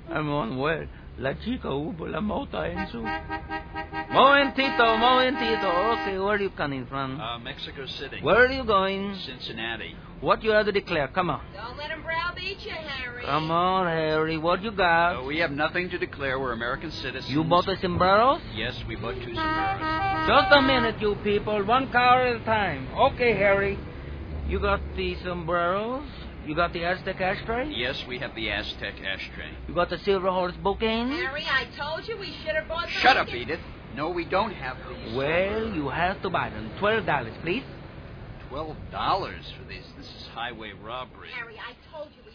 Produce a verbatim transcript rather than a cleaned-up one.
Manuel, la chica hubo la mota en su... Momentito, momentito. Okay, where are you coming from? Uh, Mexico City. Where are you going? Cincinnati. What you have to declare? Come on. Don't let him browbeat you, Harry. Come on, Harry. What you got? Uh, we have nothing to declare. We're American citizens. You bought the sombreros? Yes, we bought two sombreros. Just a minute, you people. One car at a time. Okay, Harry. You got the sombreros? You got the Aztec ashtray? Yes, we have the Aztec ashtray. You got the Silver Horse bouquet? Harry, I told you we should have bought the... Shut up, Edith. No, we don't have these. Well, you have to buy them. Twelve dollars, please. Twelve dollars for these. This is highway robbery. Harry, I told you